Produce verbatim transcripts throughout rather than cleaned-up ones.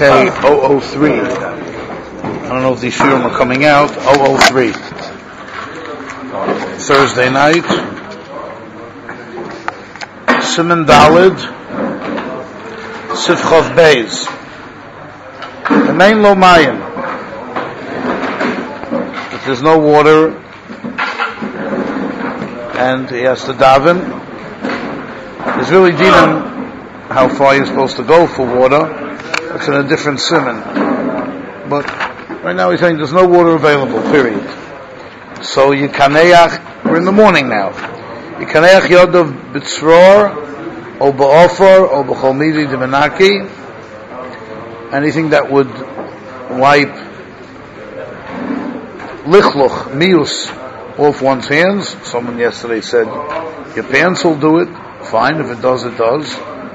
K zero zero three. I don't know if these shiurim are coming out. zero zero three. Thursday night. Siman Daled. Sifchov Beis. The main lo mayim. If there's no water and he has to daven, there's really dealing how far you're supposed to go for water. It's in a different siman. But right now he's saying there's no water available, period. So you kaneach, we're in the morning now. You kaneach yodav b'tzror, or ba'ofor, or b'chol midi d'menaki. Anything that would wipe lichluch, mius, off one's hands. Someone yesterday said, your pants will do it. Fine, if it does, it does.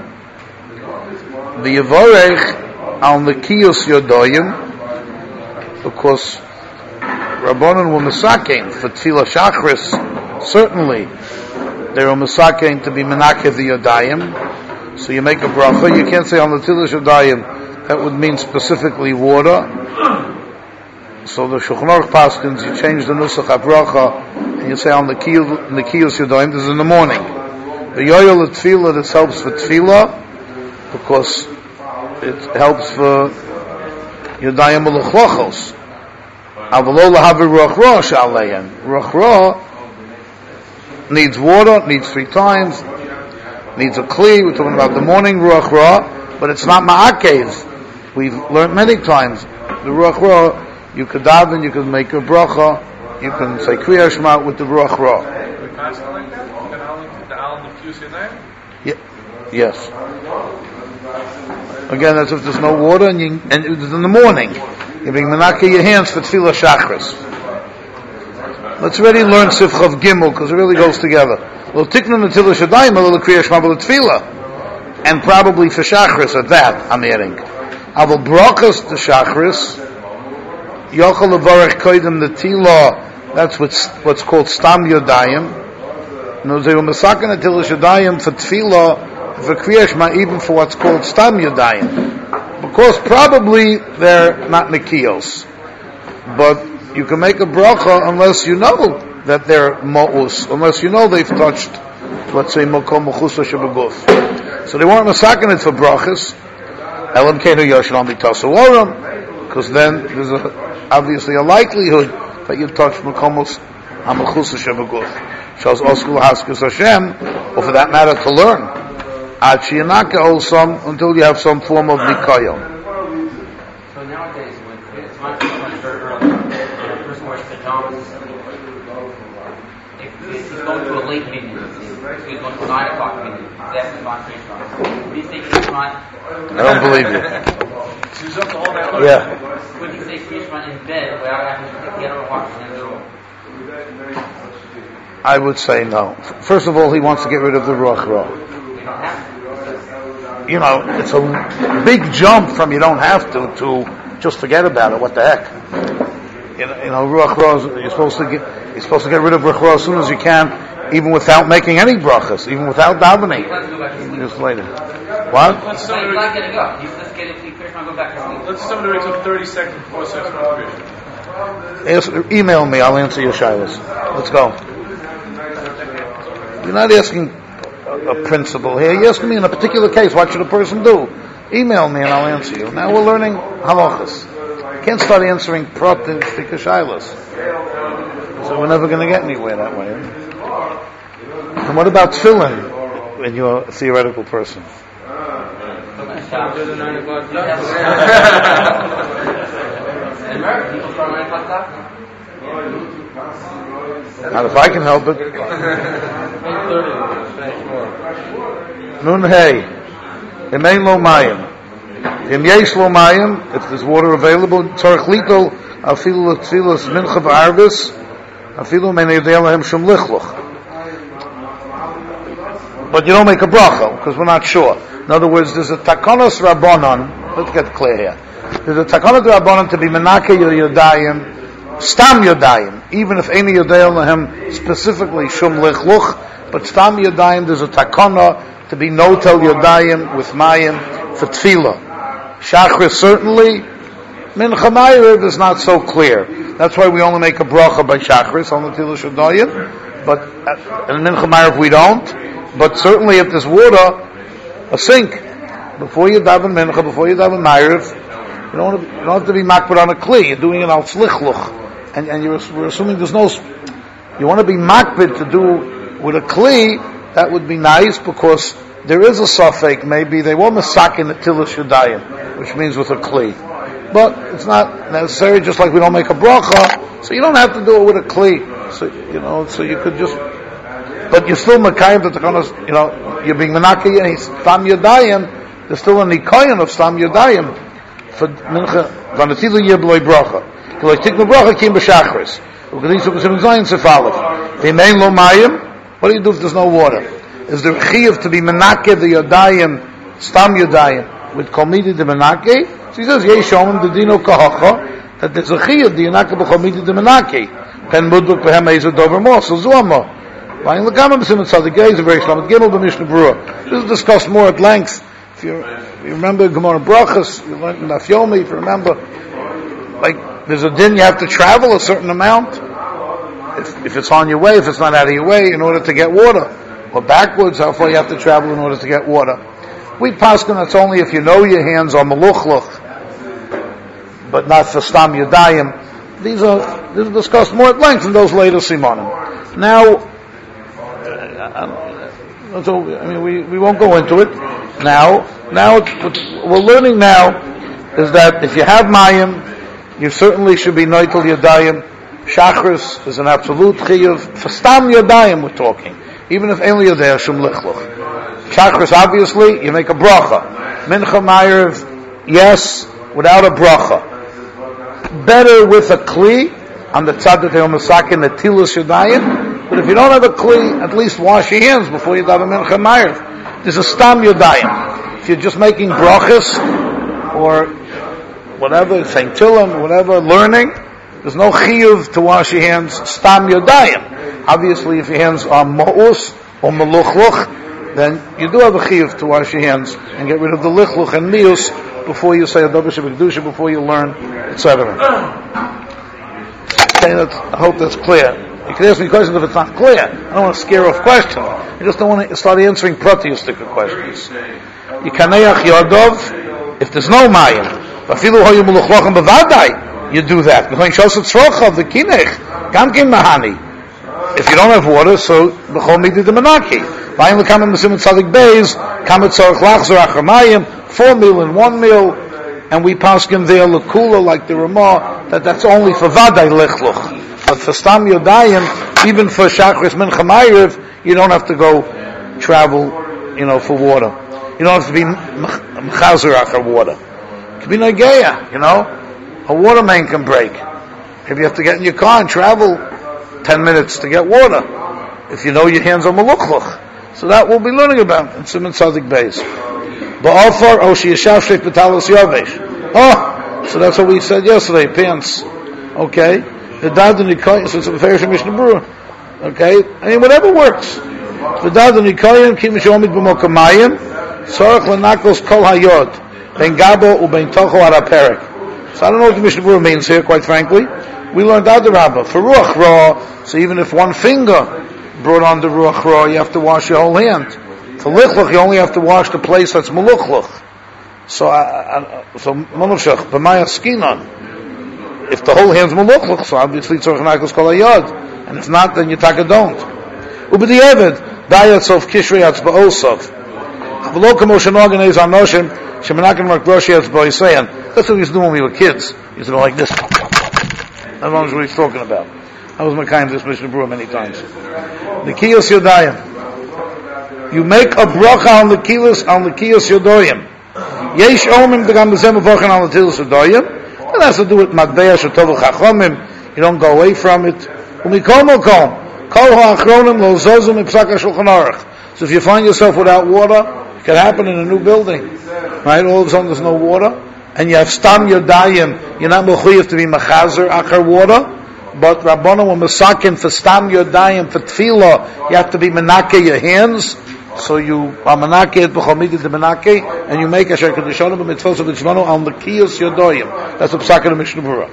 The Yevorech al nekiyos yodoyim, because Rabbanan were Mesakein for Tefillah Shachris, certainly they were Mesakein to be Menakev the Yodayim. So you make a bracha, you can't say on the Tefillah Yodayim, that would mean specifically water. So the Shulchan Aruch Paskins, you change the Nusach HaBracha, and you say on the Nekiyos Yodayim, this is in the morning. The Yoyel Tefillah, this helps for Tefillah, because it helps for Yodayim L'chlochos. Avalo lahavi ruach ra sha'alein. Ruach ra needs water, needs three times, needs a kli. We're talking about the morning ruach ra, but it's not ma'akev. We've learned many times the ruach ra. You could daven, you could make a bracha, you can say Kriya Shema with the ruach ra. Yeah. Yes. Again, that's if there's no water, and, you, and it's in the morning. You bring menake your hands for Tefillah Shachris. Let's already learn Sifchav Gimel, because it really goes together. Lo tiknu Tefillah Shadayim, lo Kriya Shema b'lo Tefillah, and probably for Shachris at that. I'm adding. Aval brachas to Shachris, yochel levarech koydem the Tila. That's what's what's called Stam Yodayim. No, they were masakin the Tefillah Shadayim for Tefillah, for Kriya Shema, even for what's called Stam Yodayim. Because probably they're not Nikiyos. But you can make a bracha unless you know that they're Mo'us, unless you know they've touched, let's say, Mokom Mechusa Shabaguf. So they weren't masakin it for brachas, Elam Kenu Yoshanam B'Tasu Oram, because then there's a, obviously a likelihood that you touch Mokomos HaMechusa Shabaguf. Shows Oskul Haskus Hashem, or for that matter to learn. Ad shiyanaka also until you have some form of nikayon. So nowadays, when it's much very early, and a person wears pajamas, if he's going to a late meeting, if he's going to a nine o'clock meeting, he's asking about Krishma. Would you say Krishma? I don't believe you. Yeah. Would you say Krishma in bed without having to get out of watch in the room? I would say no. First of all, he wants to get rid of the ruach ra. You know, it's a big jump from you don't have to to just forget about it. What the heck? You know, you know ruach ra, you're supposed to get you're supposed to get rid of ruach ra as soon as you can, even without making any brachas, even without davening. Just later. What? Let's say you're not getting up. You just get it. Go back to sleep. Let's assume it took thirty seconds before sex masturbation. Ask, email me. I'll answer your shilas. Let's go. You're not asking a principle here. You're asking me in a particular case, what should a person do? Email me and I'll answer you. Now we're learning halachas. You can't start answering pratim shaylas. So we're never going to get anywhere that way. And what about tefillin when you're a theoretical person? Not if I can help it. Nun hey, im ein lo mayim, im yesh lo mayim. If there's water available, tzarich litol afilu tefillas mincha v'arvis, afilu men yedei lahem shum lichluch. But you don't make a bracha because we're not sure. In other words, there's a takanos rabbanon. Let's get clear here. There's a takanos rabbanon to be menake yodayim, stam yodayim, even if any yodei lahem specifically shum lichluch. But stam yodayim, there's a takana to be notel yodayim with mayim for tefillah. Shachris certainly. Mincha Ma'ariv is not so clear. That's why we only make a bracha by Shachris on the Tilas Shadayim. But in Mincha Ma'ariv we don't. But certainly if there's water, a sink, before you daven Mincha, before you daven Ma'ariv, you don't, you don't have to be makbid on a kli. You're doing it al slichluch, and and you're, we're assuming there's no. You want to be makbid to do with a kli. That would be nice because there is a suffix. Maybe they were masak in the tilas yadayim, which means with a kli, but it's not necessary. Just like we don't make a bracha, so you don't have to do it with a kli. So you know, so you could just. But you're still makayim that they're going to, you know, you're being menaki and stam yadayim. There's still a nikoyin of stam yadayim. For mincha, vanatilu yebloi bracha. K'loi tiknu bracha kim b'shachris. U'kadisu b'sim zayin sefalef. V'mein lo mayim. What do you do if there's no water? Is there chiyuv to be menake the yadayim, stam yadayim, with komidi de menake? So he says, yesh omim de dino kahacha, that there's a chiyuv the yanake b'komidi de menake. Pen mudbuk b'hem eizu dover mo, so zuamo. V'ayin l'gama b'sim tzadik geiz, v'reish lamet gimel b'mishnah brua. This is discussed more at length. If you, if you remember Gemara Brachas, you learned in Daf Yomi, if you remember, like, there's a din you have to travel a certain amount. If, if it's on your way, if it's not out of your way, in order to get water. Or backwards, how far you have to travel in order to get water. We paskin that's only if you know your hands are meluchluch, but not for stam yadayim. These are, these are discussed more at length in those later simonim. Now, so, I mean, we, we won't go into it. Now, now what we're learning now is that if you have mayim, you certainly should be noitel yadayim. Shachris is an absolute chiyuv. For stam yadayim we're talking. Even if only there shum lichluch. Shachris, obviously, you make a bracha. Mincha Ma'ariv, yes, without a bracha. Better with a kli, on the tzad that they are masakin the tilas yadayim. But if you don't have a kli, at least wash your hands before you daven Mincha Ma'ariv. There's a stam yadayim. If you're just making brachas or whatever, saying tilim, whatever, learning, there's no chiyuv to wash your hands stam yadayim. Obviously, if your hands are ma'us or meluchluch, then you do have a chiyuv to wash your hands and get rid of the lichluch and mius before you say a davar shebekdusha, before you learn, et cetera. Okay, that's, I hope that's clear. You can ask me questions if it's not clear. I don't want to scare off questions. I just don't want to start answering pratistic questions. You kaneach yodov if there's no mayim. Vafilu hoyu meluchlochem bevadai. You do that. B'choin shosat tzrochav the kinech gam kim mahani. If you don't have water, so b'chol midi de menaki. Vayim l'kamim b'sim tzadik beis kamet tzorach lachzor achar mayim. Four meal and one meal, and we paskin there l'kula like the Ramah that that's only for vadai lichluch. But for stam yodayim, even for shachris mincha ma'ariv, you don't have to go travel, you know, for water. You don't have to be mechazer achar water. It could be nageya, you know. A water main can break. If you have to get in your car and travel ten minutes to get water, if you know your hands are meluchluch. So that we'll be learning about in Siman Tzadik Beis. Ba'afar o sheyashav shrei petalos yavesh. Oh, so that's what we said yesterday. Pants, okay. The dad and nikoyin, so it's a fair Mishnah Berurah. Okay, I mean whatever works. The dad and nikoyin kim shomid b'mokamayim sorach lenakos kol hayod ben gabo uben tocho araperik. So I don't know what the Mishnah Berurah means here, quite frankly. We learned Adarabba for ruach ra. So even if one finger brought on the ruach ra, you have to wash your whole hand. For lichluch, you only have to wash the place that's meluchluch. So, I, I, so manushach b'maya skinon. If the whole hand's meluchluch, so obviously tzorach nakos kol hayod, and if not, then you taka don't. Ubedi eved dayatz of kishrei atzba'osov. V'lo kamo shenoganez anoshim shemenakim rak roshi atzba'osayan. That's what we used to do when we were kids. We used to go like this. That's what he's talking about. I was Mekayim this Mishnah Berurah many times. The kiyos yodayim. You make a bracha on the kiyos on the kiyos yodayim. Yesh omim degam b'zem avochen on the kiyos yodayim. That has to do with matbeya shetovu chachomim. You don't go away from it. Umikom okom kol ha'achronim lo zozum ipsaka shulchan aruch. So if you find yourself without water, it can happen in a new building, right? All of a sudden there's no water, and you have stam yodayim. You're not mechuyev to be mechazer achar water. But Rabbana were masakin for stam yodayim for tefillah. You have to be menake your hands. So you amanake et b'chamidi de menake, and you make asher kedushanim b'mitzvos of v'tzvano al nekiyos yodoyim. That's the psak of the Mishnah Berurah.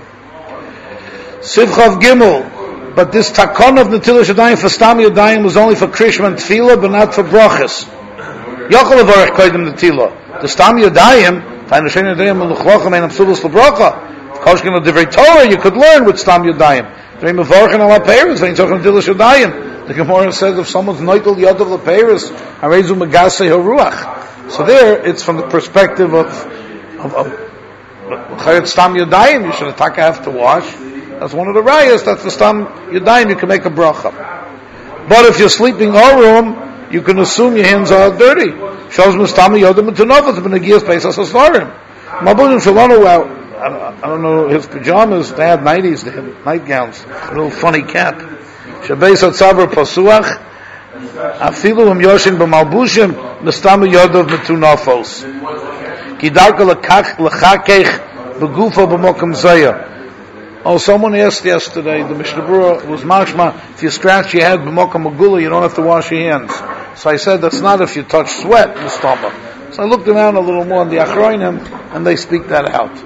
Sivchav Gimel, but this takon of Netilas Yadayim for Stam Yadayim was only for Krishma and Tefillah, but not for brachas. Yochel avarech koydem Netilah. The Stam Yadayim, Tainu Shem Yadayim and Luchlochem and Amsubus LeBracha. Koshkin of Divrei Torah, you could learn with Stam Yadayim. They mevorchen al haPeiros, they talk Netilas Yadayim. The Gemara says if someone's noitel yad of lePeiros, harezu megasei haruach. So there, it's from the perspective of of of chayot Stam Yadayim. You should attack have to wash. That's one of the rayas. That's the Stam Yadayim. You can make a bracha. But if you're sleeping over him, you can assume your hands are dirty. Shows me Stam Yadayim Tunavas b'negias Pesach Asarim. Mabudim Shalom. Well, I don't know his pajamas. They had nighties. They had nightgowns. A little funny cap. Shabeis Atzaber Pasuach. Afilu him Yoshin b'malbushim Nestamu Yadav Metunafos. Kidarka lekach lechakech begufo b'mokam zayah. Oh, someone asked yesterday, the Mishnah Berurah was mashma, if you scratch your head b'mokam magula, you don't have to wash your hands. So I said, that's not if you touch sweat in the stomach. So I looked around a little more in the Achroinim, and they speak that out.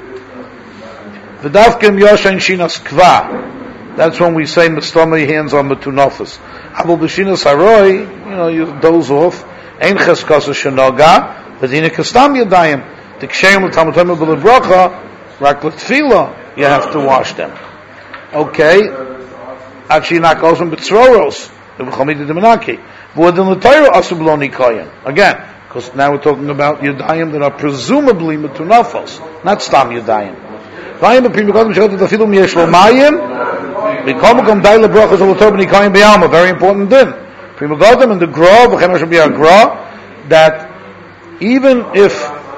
V'davkim Yoshin Shinas Kva. That's when we say Mestama your hands on Metunafos. Abul B'Shinas Haroi, you know, you doze off. Ein Cheskasa Shenoga, V'dina Kastam Yadayim. T'ksheim L'Talmud B'Le Bracha, Rak L'Tfila. You have to wash them. Okay. Actually, not goes from B'Tzroros. V'Chamid D'Menaki. V'Odin L'Tayro Asub Lo Nikoyim. Again, because now we're talking about Yadayim that are presumably Metunafos, not Stam Yadayim. Vayim b'prim b'kodem she'ot t'afilu m'yesh lo mayim v'kom kom dai lebrachos ol otor b'nikayim b'yalma. Very important din. Prim b'kodem and the gra v'chem hashem b'yar gra, that even if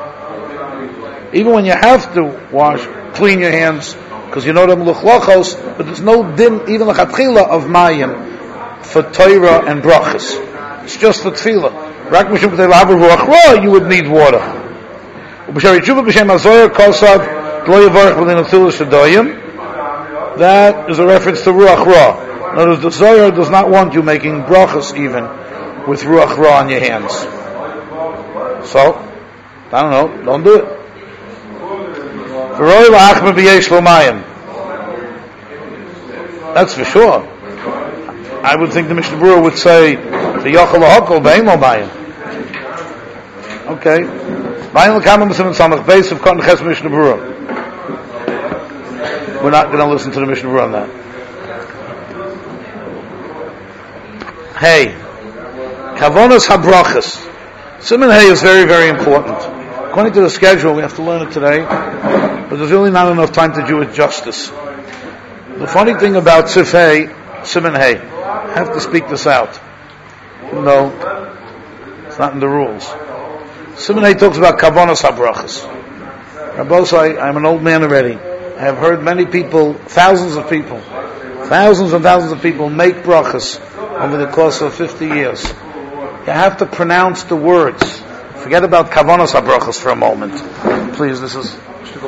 even when you have to wash, clean your hands because you know them luchlachos, but there's no din even l'chatchila of mayim for Torah and brachos. It's just for tefillah. Rak mishum k'tei l'haver ruach ra, you would need water. U'b'shar yitshuva b'shem hazoyer kosav. That is a reference to Ruach Ra. In other words, the Zohar does not want you making brachas even with Ruach Ra on your hands. So, I don't know, don't do it. That's for sure. I would think the Mishnah Berurah would say, the Yochel HaHokol Be'emo Mayim. Okay. Mayim L'Kamim B'Simon Samach Beis of Kon Ches Mishnah Berurah. We're not going to listen to the Mishnah Berurah on that. Hey, Kavonas HaBrachas. Siman Hey is very, very important. According to the schedule, we have to learn it today, but there's really not enough time to do it justice. The funny thing about Sif Hey, Siman Hey, I have to speak this out, even though it's not in the rules. Siman Hey talks about Kavonas HaBrachas. Rabbosai, I'm an old man already. I have heard many people, thousands of people, thousands and thousands of people make brachas over the course of fifty years. You have to pronounce the words. Forget about kavanos habrachas for a moment. Please, this is...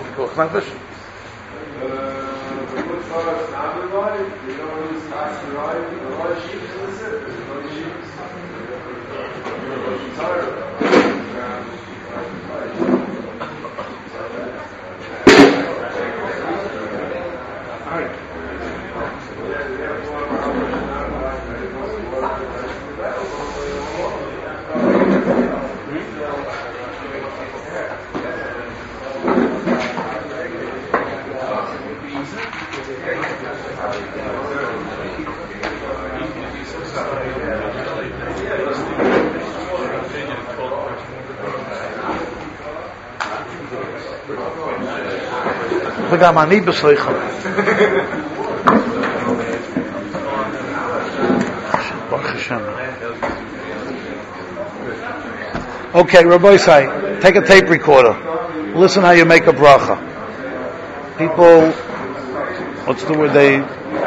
וגם אני בסליחה. Okay, Rabbi say, take a tape recorder. Listen how you make a bracha. People, what's the word? They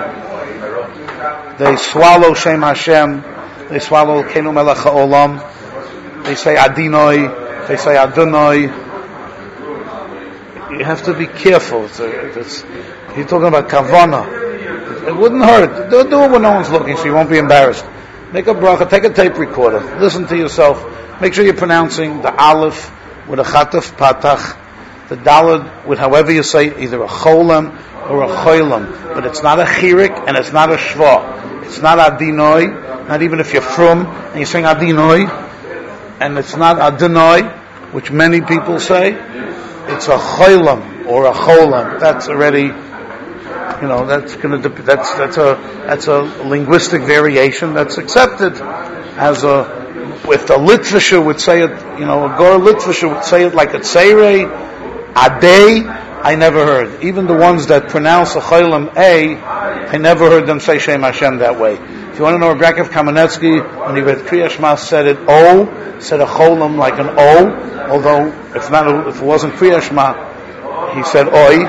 they swallow Shem Hashem. They swallow Kenu Melech HaOlam. They say Adinoi. They say Adonai. You have to be careful. It's a, it's, you're talking about kavana. It, it wouldn't hurt. Do, do it when no one's looking, so you won't be embarrassed. Make a bracha, take a tape recorder, listen to yourself, make sure you're pronouncing the aleph with a chataf patach, the dalad with however you say it, either a cholam or a cholam, but it's not a chirik and it's not a shva. It's not adinoi, not even if you're from and you sing adinoi, and it's not adinoi, which many people say. It's a cholam or a cholam. That's already, you know, that's going to that's that's a that's a linguistic variation that's accepted as a. If the Litvisher would say it, you know, a Gor Litvisher would say it like a Tseirei, Adei, I never heard. Even the ones that pronounce a Cholam A, I never heard them say Shem Hashem that way. If you want to know, Rav Kamenetsky, when he read Kriya Shema, said it O, said a Cholam like an O, although if not, if it wasn't Kriya Shema, he said Oi.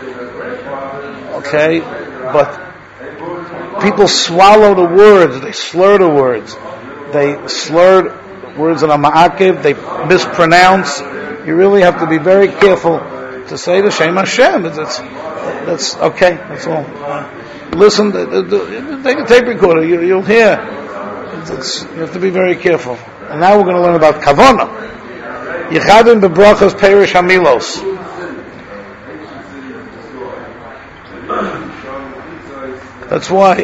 Okay, but people swallow the words, they slur the words. They slurred words in a ma'akiv, they mispronounce. You really have to be very careful to say the Shem Hashem. It's, it's, that's okay, that's all. Listen, the, the, the, take a tape recorder, you, you'll hear. It's, it's, you have to be very careful. And now we're going to learn about Kavana. Yichadim bebrachas perish hamilos. That's why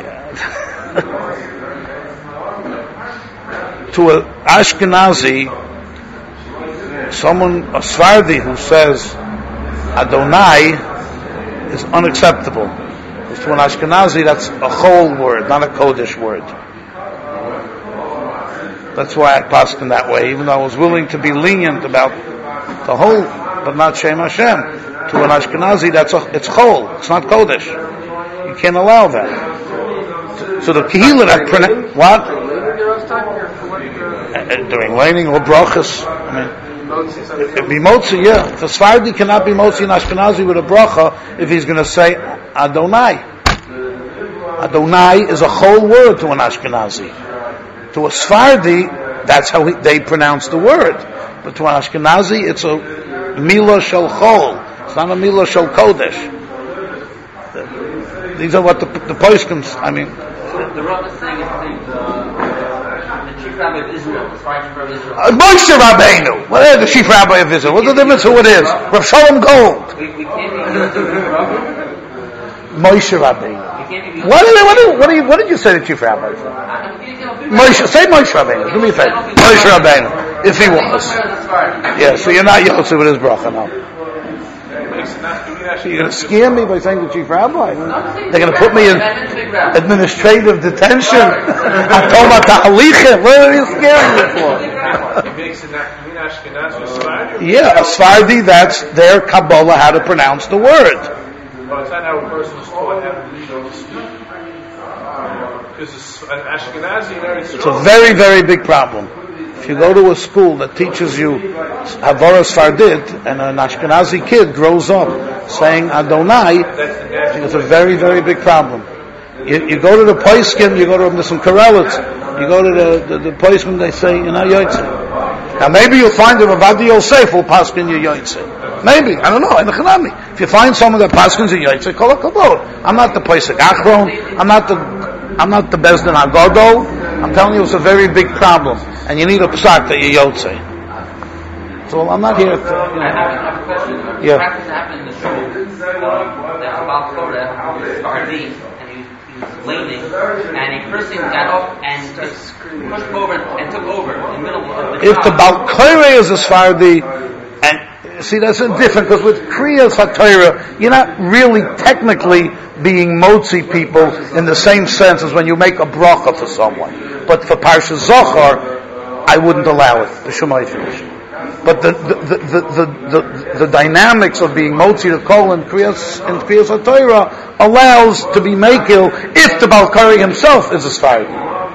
to an Ashkenazi, someone, a Sfardi who says Adonai is unacceptable. Because to an Ashkenazi, that's a whole word, not a Kodesh word. That's why I passed in that way, even though I was willing to be lenient about the whole, but not Shem Hashem. To an Ashkenazi, that's a, it's whole, it's not Kodesh. You can't allow that. So the Kehillah that pronounce, what? During laning or brachas, I mean, it'd be motzi, yeah. If a Sfardi cannot be motzi in Ashkenazi with a bracha if he's going to say Adonai. Adonai is a whole word to an Ashkenazi. To a Sfardi, that's how he, they pronounce the word. But to an Ashkenazi, it's a milah shel chol. It's not a milah shel kodesh. These are what the the poskim. I mean, the, the Rav is saying is the, the chief rabbi of Israel, the chief rabbi of Israel. Uh, Moshe Rabbeinu. What is the chief rabbi of Israel? What's the difference who it is? Rav Shalom Gold. We, we can't be used to Rabbi. Moshe Rabbeinu. We can't be used What did, what, did, what, did, what did you say the chief rabbi for? Moshe, say Moshe Rabbeinu. Do me a favor. Moshe Rabbeinu. If he was. Yeah, so you're not Yosef with his bracha now. So you're going to scare me by saying the chief rabbi? They're going to put me in administrative detention. Atoma ta'alichim. What are you scaring me for? Yeah, a Sfardi, that's their Kabbalah, how to pronounce the word. But it's not how a person is taught how to read or speak. Because an Ashkenazi, very strong. It's a very, very big problem. If you go to a school that teaches you Havara Sfardit, and an Ashkenazi kid grows up saying Adonai, it's a very, very big problem. You, you go to the Poiskim, you go to some Karelitz, you go to the, the, the Poiskim, they say, you're not Yoitze. Now maybe you'll find that Ravadi Yosef will paskin your Yoitze. Maybe, I don't know, in the Chanami. If you find someone that paskins your Yoitze, call a kabod. I'm not the Poisik Achron, I'm not the, I'm not the Bezdin Agodo. I'm telling you, it's a very big problem, and you need a psak that you yotze. So I'm not here to, you know. I have, I have a question. Yeah. Practice happened in the show. Um, that Abal Korah was Sfardi, and he, he was laning, and a person got up and just pushed over and took over in the middle of the If the Bal Korah is a Sfardi, and see, that's different, because with Kriya Satira, you're not really technically being motzi people in the same sense as when you make a bracha for someone. But for Parsha Zohar, I wouldn't allow it, the Shemai finish. But the the, the, the, the, the, the dynamics of being motzi to kol in Kriya Satira allows to be makil if the Bal Korah himself is a Sfardi.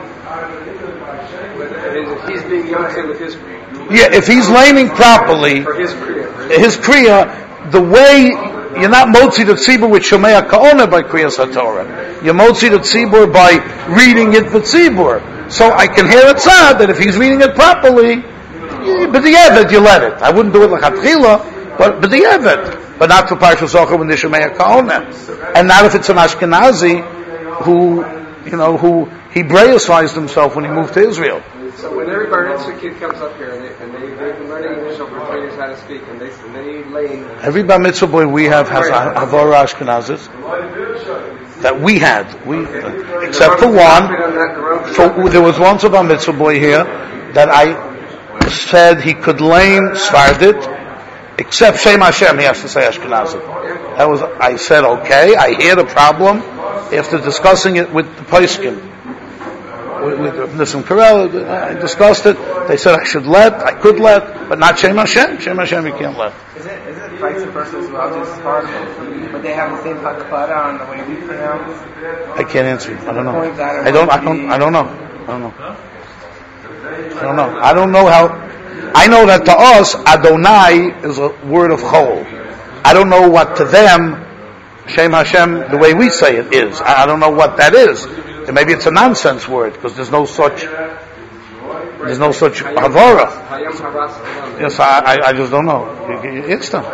He's being yotze with his kriya. Yeah, if he's laning properly, For his kriya. his kriya, the way you're not motzi to tzibur with shomea kaona by kriyas haTorah. You're motzi to tzibur by reading it for tzibur. So I can hear it sad that if he's reading it properly, but the evet you let it. I wouldn't do it like hatchila, but but the evet, but not for Parshas Zohar when the shomea kaona, and not if it's an Ashkenazi who you know, who Hebraicized himself when he moved to Israel. So when every Bar Mitzvah kid comes up here and, they, and they, they've been learning English over twenty years how to speak, and they, and they lay... Every Bar Mitzvah boy we have has a Havara Ashkenazis that we had. We, uh, except for one, for, there was once a Bar Mitzvah boy here that I said he could lane Svardit, except Shem Hashem, he has to say Ashkenazi. That was, I said, okay, I hear the problem. After discussing it with the Poskim, with, with Nissim Karel, I discussed it. They said I should let, I could let, but not Shem Hashem. Shem Hashem you can't let. Is it, is it vice versa as well, just hard, but they have the same hakapara on the way we pronounce? I can't answer you. I don't know. I don't, I don't, I don't know. I don't know. I don't know. I don't know how, I know that to us, Adonai is a word of chol. I don't know what to them, Shem Hashem, the way we say it is. I don't know what that is. And maybe it's a nonsense word, because there's no such, there's no such Havara. Yes, I, I, I just don't know. It's them.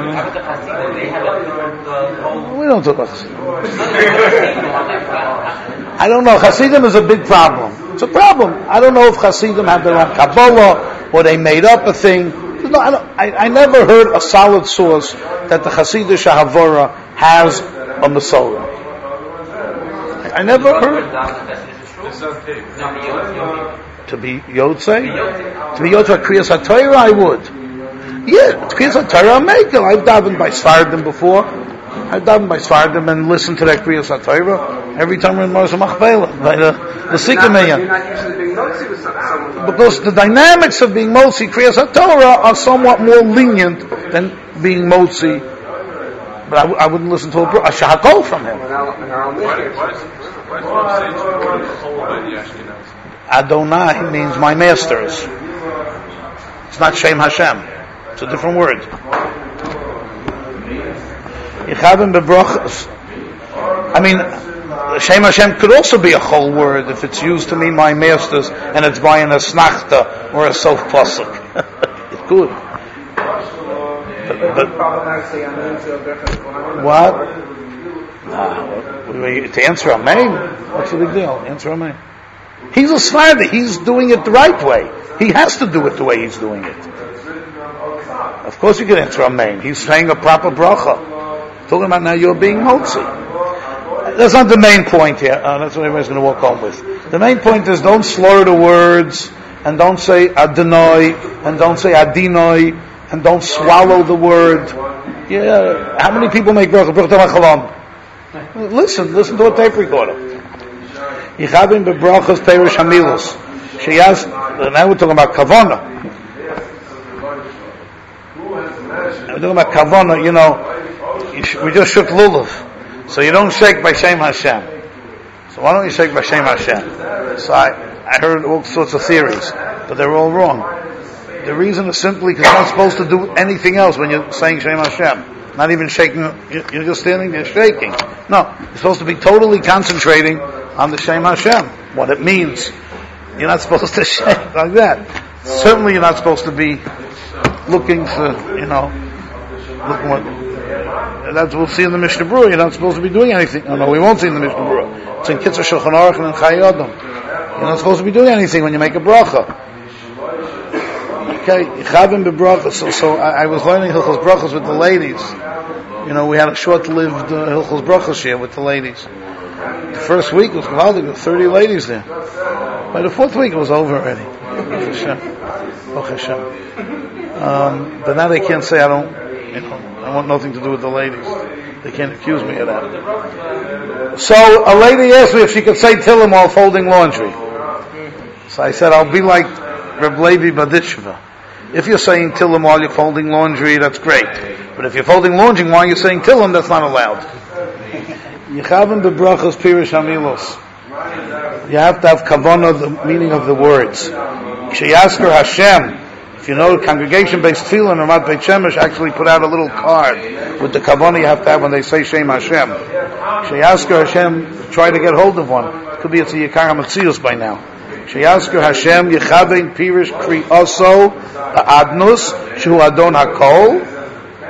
We don't talk about Hasidim. I don't know. Hasidim is a big problem. It's a problem. I don't know if Hasidim have their own Kabbalah, or they made up a thing. No, I, don't, I, I never heard a solid source that the Hasidic Havara has a Masorah. I, I never heard. To be Yotzei? To be Yotzei Kriyas HaTorah, I would. Yeah, Kriyas HaTorah, I make it. I've davened by Sfardim before. I've davened by Sfardim and listened to that Kriyas HaTorah every time we're in Marsa Machpelah, by the, the Sikhimeyan. Because the dynamics of being Motzi, Kriyas HaTorah, are somewhat more lenient than being Motzi. But I, w- I wouldn't listen to a, a Shahakol from him. Adonai means my masters. It's not Shem Hashem. It's a different word. Yechavim bebrachos. I mean, Shem Hashem could also be a whole word if it's used to mean my masters and it's by an asnachta or a sof pasuk. It could. But, but what? Nah, to answer Amen, what's the big deal? Answer Amen. He's a Svardi. He's doing it the right way. He has to do it the way he's doing it. Of course you can answer Amen. He's saying a proper bracha. Talking about now you're being motzi. That's not the main point here. Uh, that's what everybody's going to walk home with. The main point is don't slur the words, and don't say Adonai, and don't say Adinoi, and don't swallow the word. Yeah, how many people make bracha? Bracha Listen, listen to a tape recorder. Yichabim bebrachas perish hamilos. She asked, now we're talking about kavana. We're talking about kavana, you know, you sh- we just shook lulav. So you don't shake by Shem Hashem. So why don't you shake by Shem Hashem? So I, I heard all sorts of theories, but they're all wrong. The reason is simply because you're not supposed to do anything else when you're saying Shem Hashem. Not even shaking, you're just standing there shaking. No, you're supposed to be totally concentrating on the Shem Hashem, what it means. You're not supposed to shake like that. Certainly you're not supposed to be looking for, you know, looking what, that's what we'll see in the Mishnah Berurah. You're not supposed to be doing anything. Oh no, we won't see in the Mishnah Berurah. It's in Kitzur Shulchan Aruch and in Chayei Adam. You're not supposed to be doing anything when you make a bracha. Okay, Chavim bebrachos. So, so I, I was learning Hilchos Brachos with the ladies. You know, we had a short-lived uh, Hilchos Brachos here with the ladies. The first week was well, there were thirty ladies there. By the fourth week, it was over already. Baruch Hashem. Baruch Hashem. Um, but now they can't say I don't. You know, I want nothing to do with the ladies. They can't accuse me of that. So a lady asked me if she could say Tillim while folding laundry. So I said I'll be like Reb Levi Badishva. If you're saying Tillim while you're folding laundry, that's great. But if you're folding laundry while you're saying Tillim, that's not allowed. Yichavim bebrachos pirish hamilos. You have to have kavanah, the meaning of the words. Sheyasker Hashem. If you know, congregation-based tefillah and Ramat Beit Shemesh actually put out a little card with the kavanah you have to have when they say Shem Hashem. Sheyasker Hashem. Try to get hold of one. Could be it's a Yikar HaMatzios by now. Sheyasker Hashem Yichavim pirish kri'oso ha'adnus shu Adon HaKol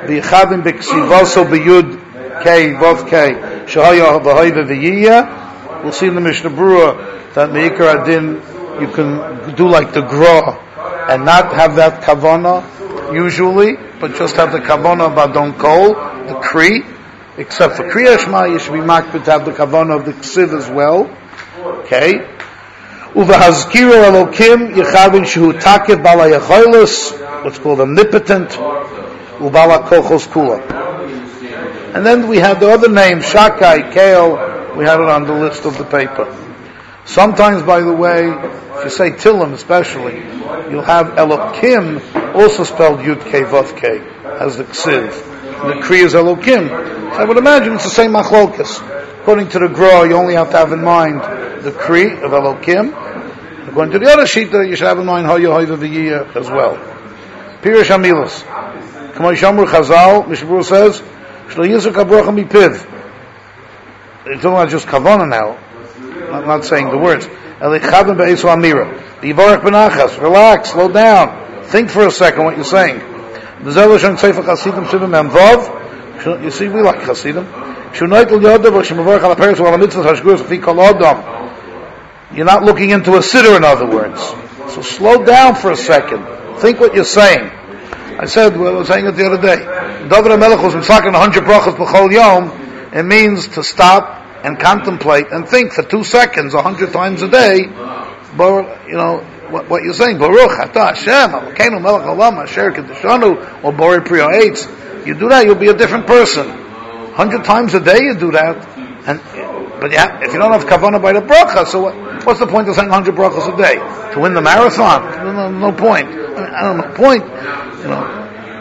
v'Yichavim b'ksivoso b'yud kei vov kei shahaya v'hoive v'yiyah We'll see in the Mishnah Berurah that Meikar Adin, you can do like the Gra and not have that Kavana usually, but just have the Kavana of Adon Kol, the Kri, except for Kriya Shema, you should be makbid to have the Kavana of the Ksiv as well. Okay? Uvahazkiru Elokim Yechavin Shehu Takev Bala Yechoilus, what's called omnipotent, Ubala Kochos Kula. And then we have the other name, Shakai, Kale, we have it on the list of the paper. Sometimes, by the way, if you say Tilim especially, you'll have Elokim also spelled Yud K Vav K as the Ksiv. The Kri is Elokim. So I would imagine it's the same Machlokas. According to the Gra, you only have to have in mind the Kri of Elokim. According to the other Shita, you should have in mind Hoya Hoya V'yiyah as well. Pirish Hamilas. K'may Shamru Chazal, Mishnah Berurah says, Shlo Yizuk HaBrocha Mipiv. It's not just Kavana now. I'm not saying the words. Elichabim be'esu amira. Yivarech benachas. Relax. Slow down. Think for a second what you're saying. V'zeh sefer Chasidim Shivim Memvav. You see, we like Chasidim. Shunoitel yodav v'shemavarech al ha'peres v'al ha'mitzvah ha'shguras v'fi kol adam. You're not looking into a siddur, in other words. So slow down for a second. Think what you're saying. I said, well, I was saying it the other day. David HaMelech was mitzlaken a hundred brachas b'chol yom. It means to stop and contemplate and think for two seconds, a hundred times a day, but, you know, what, what you're saying, Baruch Atah Hashem, Elokeinu Melech Haolam, Asher Kiddushanu, or Borei Pri Ha'etz. You do that, you'll be a different person. A hundred times a day you do that, and but yeah, if you don't have kavanah by the bracha, so what, what's the point of saying a hundred brachas a day? To win the marathon? No, no, no point. I, mean, I don't know, point, you know.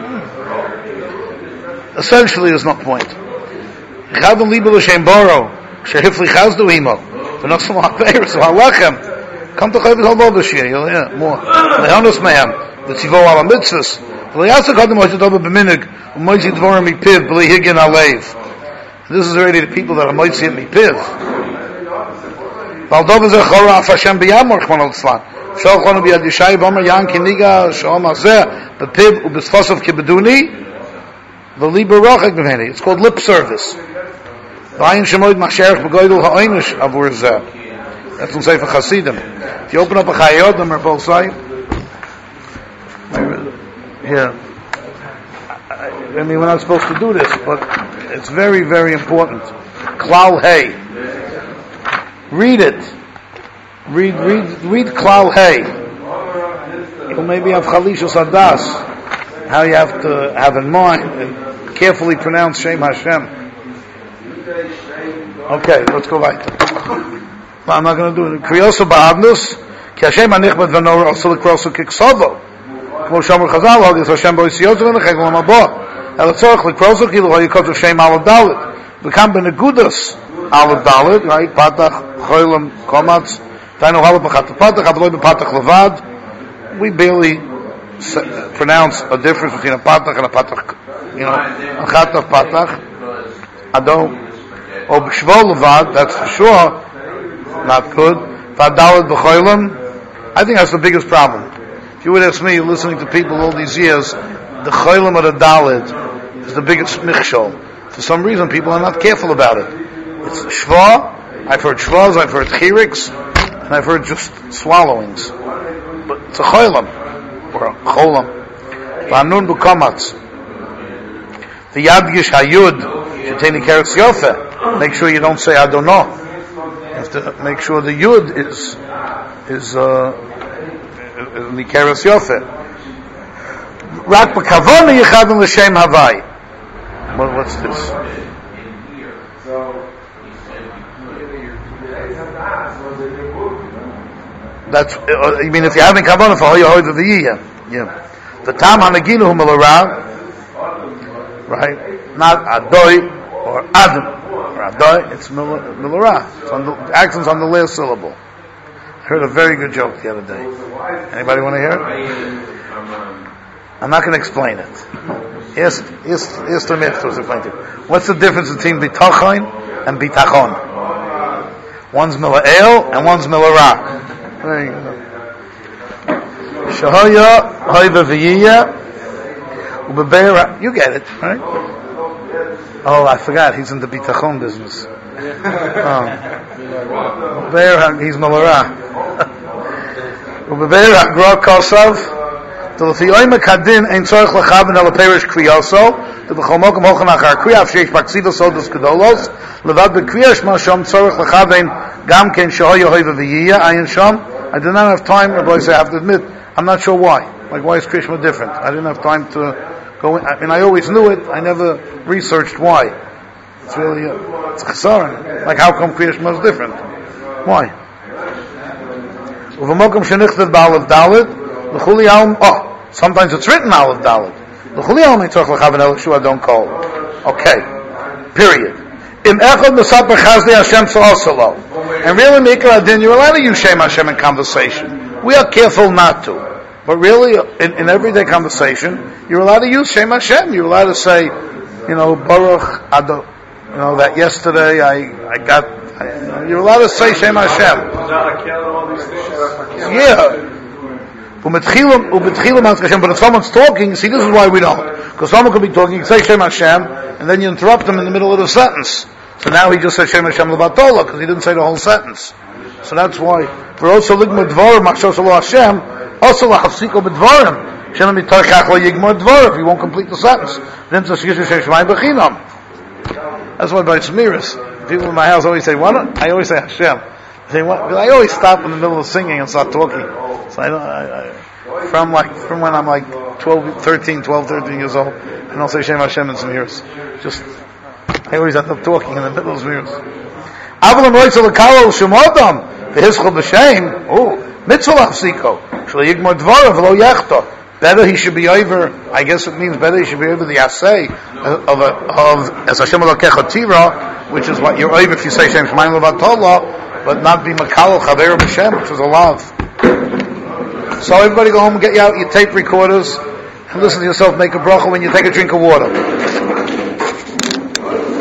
Essentially, there's no point. Chadam Liba L'Shem Boro. Shehifli Chazdu Imo. V'nosam ha'peir, so ha'lachem. Come to Chavis Halbo this year, you'll hear more. Le'onus mehem. The Tzivo ala mitzvahs. V'li'asa kadam ha'yt doba b'minig. U'moitzi dvorim mipiv. B'li higin alev. This is already the people that are moitzi at mipiv. V'aldova zeh chora af Hashem b'yamor chman al tzlan. Shal chonu b'yad Yishai b'omer yan kiniga sh'om hazeh. B'piv u'b'sfasav kibeduni. V'liber rochek b'meni. It's called lip service. That's from Sefer Chasidim. If you open up a Chayodim or both sides, here. I mean, we're not supposed to do this, but it's very, very important. Klal Hey. Read it. Read, read, read Klal Hey. You'll maybe have Chalishos Adas. How you have to have in mind and carefully pronounce Shem Hashem. Okay, let's go right. Well, I'm not going to do it. Kriyosa ba'avnus, ki Hashem hanichbad v'nor also l'krosu kiksovo. Kmo Shomer Chazal, hagis Hashem bo'isiyotu v'nechek l'ma bo. El tzorach l'krosu ki l'ho yikot Hashem alav dalit. V'kam benegudas alav dalit, right? Patach, choylem, komatz, tainu halab b'chat patach, avloi b'patach levad. We barely pronounce a difference between a patach and a patach, you know, a chat of patach. Adon. Or b'shvol levad, that's for sure not good. V'adalet b'choylem, I think that's the biggest problem. If you would ask me, listening to people all these years, the choylem or the dalet is the biggest michshol. For some reason, people are not careful about it. It's shva. I've heard shvas, I've heard chiriks, and I've heard just swallowings. But it's a choylem or a cholam. V'anun b'komatz. The yadgish hayud sheteni keretz yofeh. Make sure you don't say I don't know. You have to make sure the yud is is uh nikeres yofe. Rak b'kavona yichadim l'shem havai. What, what's this? That's uh, you mean if you're having kavona for hoya hoya v'yiyah? Yeah. The tam hanaginu hu melarah, right? Not adoy or adam. It's milarah. It's on the accent's on the last syllable. I heard a very good joke the other day. Anybody want to hear it? I'm not going to explain it. Ask, ask, ask the myth to explain to you. What's the difference between bitachon and bitachon? One's mila'el and one's milarah. There you go. Shahoya, hoiva v'yiyah, ubebeira. You get it, right? Oh, I forgot. He's in the bitachon business. Oh. Be'er, he's Malara. Ube'er ha'gra kosav. So if the oime kadin ain't tzorich lechaven el perish kriyoso, the b'chol mokum holchan achar kriya af sheish baksiva sodos kedolos, levad b'kriya shma shom tzorich lechaven gam ken sheho yehoiva v'yiyah ayin shom. I did not have time, Rabbi say, I have to admit, I'm not sure why. Like, why is Krishma different? I didn't have time to go in. I mean, I always knew it, I never researched why. It's really, uh, it's chesaron. Like, how come Krishma is different? Why? U'v'mokum shenichtav ba'alav dalet, l'chuli alm, oh, sometimes it's written Aleph Dalet. L'chuli alm yitzorch lechaven el Yeshua don't call. Okay. Period. Im echad mesaper chazdei Hashem so'oselo. And really, Mikra Adin, you're allowed to use Shem Hashem in conversation. We are careful not to. But really, in, in everyday conversation, you're allowed to use Shem Hashem. You're allowed to say, you know, Baruch Ado, you know, that yesterday I, I got, I, you're allowed to say Shem Hashem. Yeah. But if someone's talking, see, this is why we don't. Because someone could be talking, you say Shem Hashem, and then you interrupt them in the middle of the sentence. So now he just said Shem Hashem L'Batola, because he didn't say the whole sentence. So that's why. For also ligma dvarim, machshos lo Hashem, also la hafsiko b'dvarim. Shem mitarchach lo yigmor dvarim, he won't complete the sentence. Then to shkishu sheshmai b'chinam. That's why by Tzmiris, people in my house always say, what? I always say Hashem. I say, what? I always stop in the middle of singing and start talking. So I don't, I, I, from like, from when I'm like twelve, thirteen, twelve, thirteen years old, and I'll say Shem Hashem in Tzmiris. Just, I always end up talking in the middle of Tzmiris. Avalam roitzel l'kalo shemodam, v'hischol b'shem, oh, mitzvah l'hafsiko, shlo yigmor dvarav v'lo yechto. Better he should be over, I guess it means better he should be over the asay of, a, of as Hashem Elokecha tira, which is what you're over if you say Shem Shemaim Levatollah, but not be Makal Chaver B'Shem, which is a love. So everybody go home and get you out your tape recorders and listen to yourself make a bracha when you take a drink of water.